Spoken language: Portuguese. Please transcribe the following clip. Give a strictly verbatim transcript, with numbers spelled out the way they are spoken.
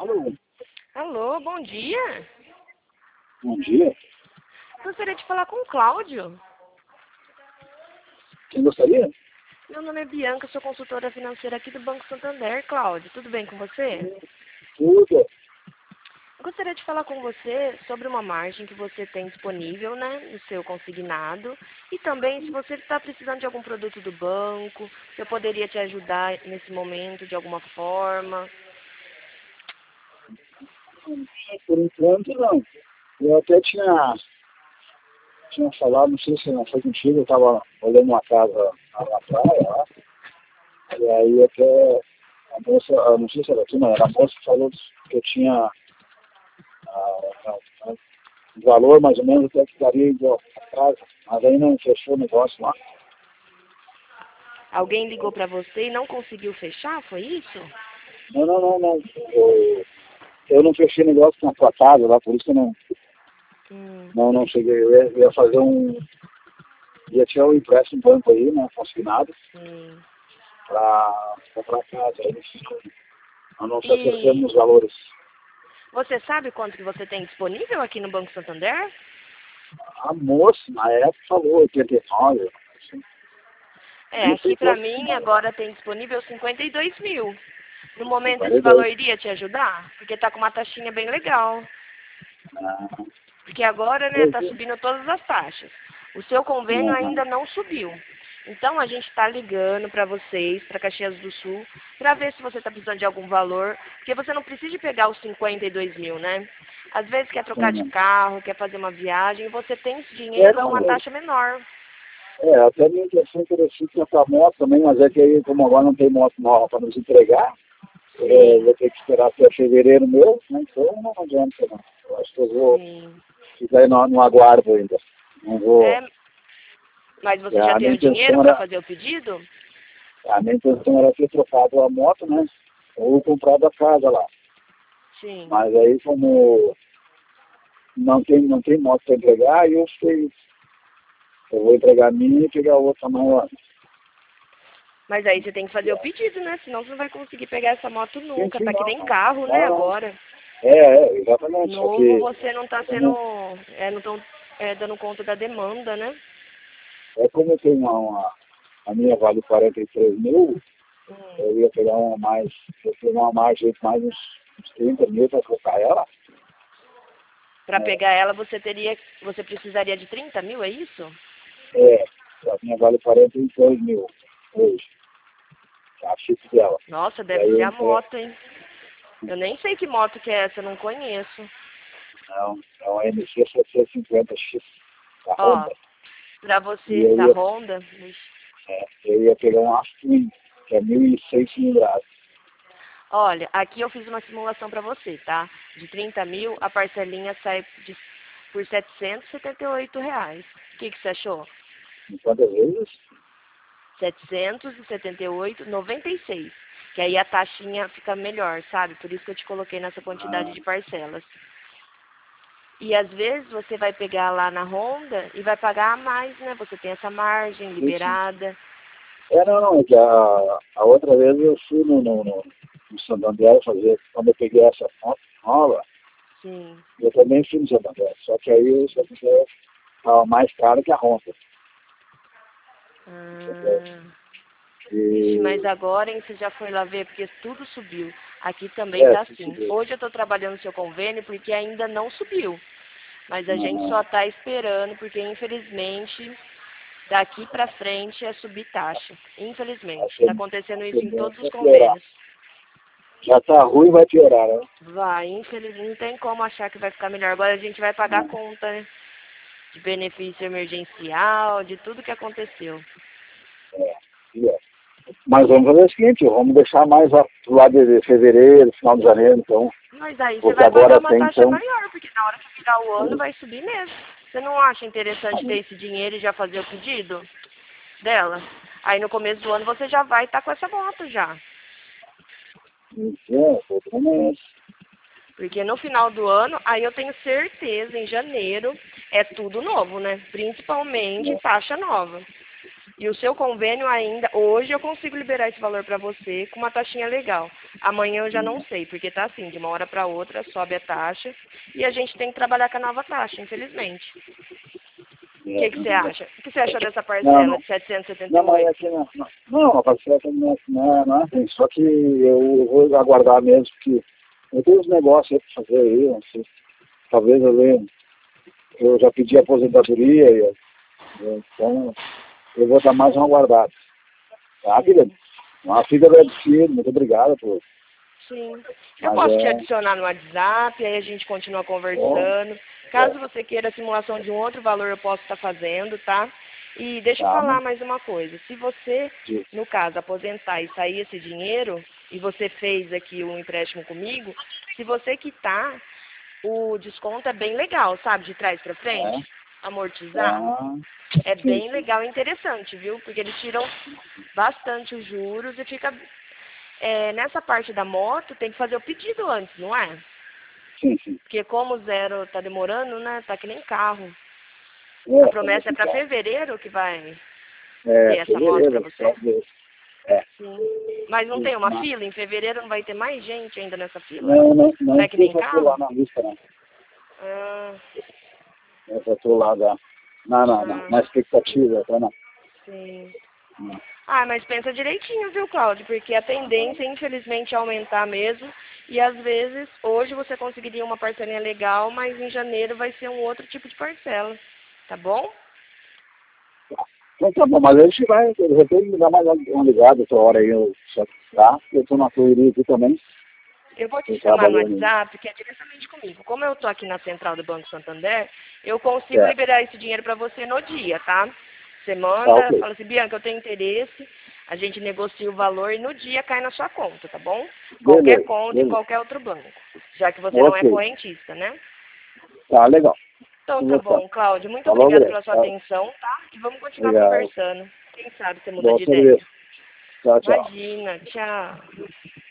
Alô, Alô, bom dia. bom dia. Gostaria de falar com o Cláudio. Quem gostaria? Meu nome é Bianca, sou consultora financeira aqui do Banco Santander. Cláudio, tudo bem com você? Tudo. Eu gostaria de falar com você sobre uma margem que você tem disponível, né, no seu consignado. E também se você está precisando de algum produto do banco, se eu poderia te ajudar nesse momento de alguma forma. Por enquanto, não. Eu até tinha, tinha falado, não sei se não foi contigo, eu estava olhando uma casa lá na praia, lá, e aí até a moça, ah, não sei se era aqui, mas a moça falou que eu tinha ah, ah, um valor mais ou menos até que daria igual a casa, mas aí não fechou o negócio lá. Alguém ligou para você e não conseguiu fechar, foi isso? Não, não, não, não. Eu, eu não fechei negócio na tua casa lá, por isso que eu não, Hum. não, não cheguei. Eu ia, eu ia fazer um. Ia tirar um empréstimo banco aí, né, consignado, Sim. para comprar casa. Aí nós não se acertamos E nos valores. você sabe quanto que você tem disponível aqui no Banco Santander? A moça, na época, falou oitenta e nove. Assim, É, não sei aqui pra quanto que mim não. agora tem disponível cinquenta e dois mil. No momento esse cinquenta e dois. valor iria te ajudar? Porque tá com uma taxinha bem legal. Ah, Porque agora, né, pois tá é. subindo todas as taxas. O seu convênio Aham. ainda não subiu. Então a gente está ligando para vocês, para Caxias do Sul, para ver se você está precisando de algum valor, porque você não precisa de pegar os cinquenta e dois mil, né? Às vezes quer trocar de Aham. carro, quer fazer uma viagem, e você tem esse É, dinheiro com não, uma é, taxa menor. é, até minha intenção era assim comprar moto também, mas é que aí, como agora não tem moto nova para nos entregar, é, Sim, vou ter que esperar até fevereiro mesmo, né? Então não adianta, não. Eu acho que eu vou sim. ficar aí no, no aguardo ainda. Não vou. É, mas você já A tem minha o dinheiro intenção para era, fazer o pedido? a minha intenção era ter trocado a moto, né? Ou comprado a casa lá. Sim. Mas aí como não tem, não tem moto para entregar, aí eu sei, eu vou entregar a minha e pegar a outra maior. Mas aí você tem que fazer o pedido, né? Senão você não vai conseguir pegar essa moto Sim, nunca. sim, Tá que não, nem não. carro, né, Não, não. agora. É, é, exatamente. Só Novo que você não tá sendo. como, É, não estão dando conta da demanda, né? é como eu tenho uma, uma, a minha vale quarenta e três mil, Hum. eu ia pegar uma mais, eu ia pegar uma margem de mais uns, uns trinta mil para trocar ela. Pra É, pegar ela você teria. Você precisaria de trinta mil, é isso? é, a minha vale quarenta e dois mil hoje, a chip dela. Nossa, E deve aí ser eu, a é, moto, hein? Eu nem sei que moto que é essa, eu não conheço. não, é uma M C setecentos e cinquenta X da Ó, Honda. pra E você eu da ia, Honda. Ixi. é, eu ia pegar um Aston, que é mil e seis cilindradas. Olha, aqui eu fiz uma simulação pra você, tá? De trinta mil, a parcelinha sai de, por setecentos e setenta e oito reais. O que, que você achou? Em quantas vezes? setecentos e setenta e oito vírgula noventa e seis. Que aí a taxinha fica melhor, sabe? Por isso que eu te coloquei nessa quantidade Ah, de parcelas. E às vezes você vai pegar lá na Honda e vai pagar a mais, né? Você tem essa margem sim, sim. liberada. É, não, não, é que a, a outra vez eu fui no, no, no, no Santander fazer, quando eu peguei essa moto nova, Sim. eu também fui no Santander, só que aí o Santander estava mais caro que a Honda. Entendeu? Ah, ixi, mas E, agora, hein, você já foi lá ver, porque tudo subiu. Aqui também é, tá se assim. subir. Hoje eu estou trabalhando no seu convênio porque ainda não subiu. Mas a gente Uhum. só está esperando, porque infelizmente daqui para frente é subir taxa. A, Infelizmente. Está ten- acontecendo a isso em todos tendência os é piorar. convênios. Já está ruim, vai piorar, né? Vai, infelizmente, não tem como achar que vai ficar melhor. Agora a gente vai pagar a Uhum. conta, né? De benefício emergencial, de tudo que aconteceu. É, e é. Mas vamos fazer o seguinte, vamos deixar mais lá pro lado de fevereiro, final de janeiro, então, Mas aí você porque vai pagar agora uma tem, taxa então, maior, porque na hora que virar o ano vai subir mesmo. Você não acha interessante ter esse dinheiro e já fazer o pedido dela? Aí no começo do ano você já vai estar com essa moto já. é, o problema é esse. Porque no final do ano, aí eu tenho certeza, em janeiro, é tudo novo, né? Principalmente Né? taxa nova. E o seu convênio ainda, hoje eu consigo liberar esse valor para você com uma taxinha legal. Amanhã eu já não sei, porque tá assim, de uma hora para outra sobe a taxa e a gente tem que trabalhar com a nova taxa, infelizmente. O que, que você acha? O que você achou dessa parcela Não, não. de setecentos e setenta e Não, mas oito? é que não, não, não, a parcela não, é- não, é- não é assim, só que eu vou aguardar mesmo, porque eu tenho uns negócios aí para fazer aí, não sei, talvez eu venha, eu já pedi aposentadoria, e eu, eu- então eu vou dar mais uma guardada. Tá, querida? Uma fica agradecido, muito obrigado por. Sim. Eu Mas posso te é. adicionar no WhatsApp, aí a gente continua Bom, conversando. Caso você queira a simulação de um outro valor, eu posso estar fazendo, tá? E deixa eu tá, falar mas. mais uma coisa. Se você, no caso, aposentar e sair esse dinheiro, e você fez aqui um empréstimo comigo, se você quitar, o desconto é bem legal, sabe? De trás para frente, É, amortizar. tá, É sim, bem sim, legal e interessante, viu? Porque eles tiram bastante os juros e fica... É, nessa parte da moto, tem que fazer o pedido antes, não é? sim, sim. Porque como o zero tá demorando, né? Tá que nem carro. A É, promessa é tá, para tá. fevereiro que vai ter É, essa moto para fevereiro, você? talvez. É, Sim. Mas não sim, tem uma mas. fila? Em fevereiro não vai ter mais gente ainda nessa fila? Não, não, não Não é que nem precisa estou lá carro? na lista, não. Ah, Eu só estou lá da, na, na, na, ah, na expectativa, tá, na, sim. na, Ah, mas pensa direitinho, viu, Cláudio? Porque a tendência, infelizmente, é aumentar mesmo. E às vezes, hoje você conseguiria uma parcelinha legal, mas em janeiro vai ser um outro tipo de parcela. Tá bom? Então tá bom, mas a gente vai, de repente me dá mais uma ligada outra hora aí, eu, só, tá? Eu estou na correria aqui também, Eu vou te estou chamar no trabalhando. WhatsApp, que é diretamente comigo. Como eu tô aqui na central do Banco Santander, eu consigo É, liberar esse dinheiro para você no dia, tá? Você tá manda, ok. fala assim, Bianca, eu tenho interesse, a gente negocia o valor e no dia cai na sua conta, tá bom? Qualquer Beleza, conta em beleza. qualquer outro banco, já que você não é Ok, correntista, né? tá legal. Então tá Conversando. bom, Cláudio. Muito Falou, obrigada Greg. pela sua Tá. atenção, tá? E vamos continuar Obrigado. conversando. Quem sabe você muda Bom de ideia. serviço. Tchau, tchau. Imagina, tchau.